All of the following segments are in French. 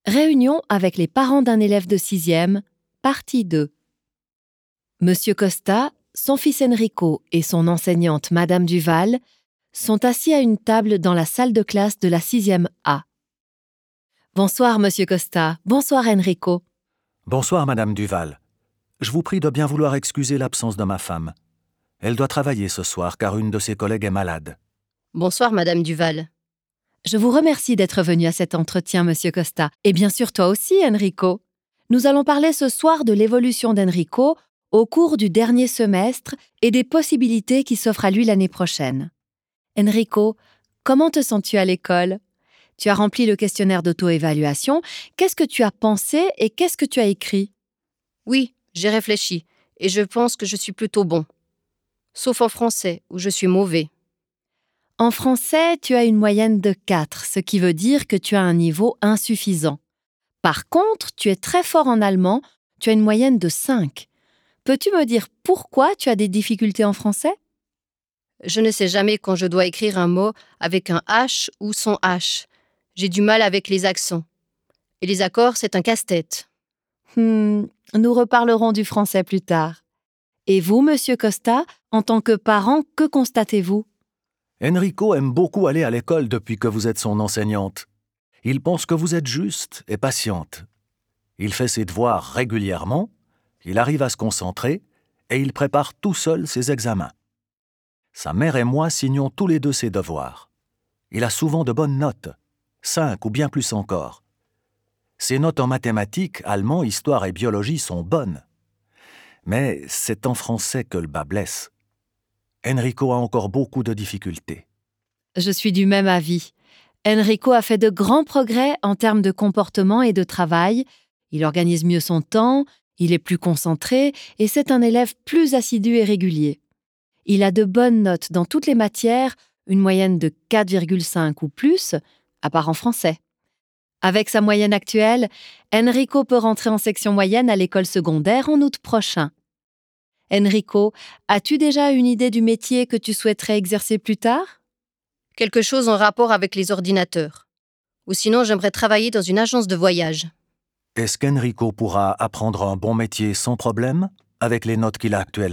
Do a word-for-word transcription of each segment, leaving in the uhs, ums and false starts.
Réunion avec les parents d'un élève de sixième, partie deux. Monsieur Costa, son fils Enrico et son enseignante Madame Duval sont assis à une table dans la salle de classe de la sixième A. Bonsoir, Monsieur Costa. Bonsoir, Enrico. Bonsoir, Madame Duval. Je vous prie de bien vouloir excuser l'absence de ma femme. Elle doit travailler ce soir car une de ses collègues est malade. Bonsoir, Madame Duval. Je vous remercie d'être venu à cet entretien, Monsieur Costa. Et bien sûr, toi aussi, Enrico. Nous allons parler ce soir de l'évolution d'Enrico au cours du dernier semestre et des possibilités qui s'offrent à lui l'année prochaine. Enrico, comment te sens-tu à l'école ? Tu as rempli le questionnaire d'auto-évaluation. Qu'est-ce que tu as pensé et qu'est-ce que tu as écrit ? Oui, j'ai réfléchi et je pense que je suis plutôt bon. Sauf en français, où je suis mauvais. En français, tu as une moyenne de quatre, ce qui veut dire que tu as un niveau insuffisant. Par contre, tu es très fort en allemand, tu as une moyenne de cinq. Peux-tu me dire pourquoi tu as des difficultés en français ? Je ne sais jamais quand je dois écrire un mot avec un H ou sans H. J'ai du mal avec les accents. Et les accords, c'est un casse-tête. Hmm, nous reparlerons du français plus tard. Et vous, Monsieur Costa, en tant que parent, que constatez-vous ? Enrico aime beaucoup aller à l'école depuis que vous êtes son enseignante. Il pense que vous êtes juste et patiente. Il fait ses devoirs régulièrement, il arrive à se concentrer et il prépare tout seul ses examens. Sa mère et moi signons tous les deux ses devoirs. Il a souvent de bonnes notes, cinq ou bien plus encore. Ses notes en mathématiques, allemand, histoire et biologie sont bonnes. Mais c'est en français que le bas blesse. Enrico a encore beaucoup de difficultés. Je suis du même avis. Enrico a fait de grands progrès en termes de comportement et de travail. Il organise mieux son temps, il est plus concentré et c'est un élève plus assidu et régulier. Il a de bonnes notes dans toutes les matières, une moyenne de quatre virgule cinq ou plus, à part en français. Avec sa moyenne actuelle, Enrico peut rentrer en section moyenne à l'école secondaire en août prochain. Enrico, as-tu déjà une idée du métier que tu souhaiterais exercer plus tard ? Quelque chose en rapport avec les ordinateurs. Ou sinon, j'aimerais travailler dans une agence de voyage. Est-ce qu'Enrico pourra apprendre un bon métier sans problème, avec les notes qu'il a actuellement ?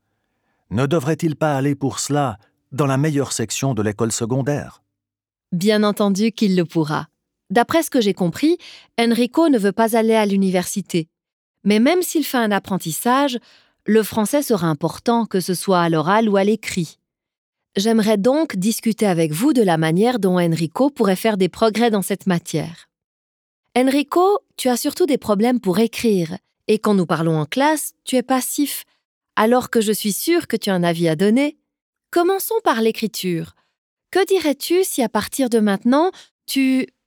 Ne devrait-il pas aller pour cela dans la meilleure section de l'école secondaire ? Bien entendu qu'il le pourra. D'après ce que j'ai compris, Enrico ne veut pas aller à l'université. Mais même s'il fait un apprentissage, le français sera important, que ce soit à l'oral ou à l'écrit. J'aimerais donc discuter avec vous de la manière dont Enrico pourrait faire des progrès dans cette matière. Enrico, tu as surtout des problèmes pour écrire, et quand nous parlons en classe, tu es passif, alors que je suis sûre que tu as un avis à donner. Commençons par l'écriture. Que dirais-tu si à partir de maintenant, tu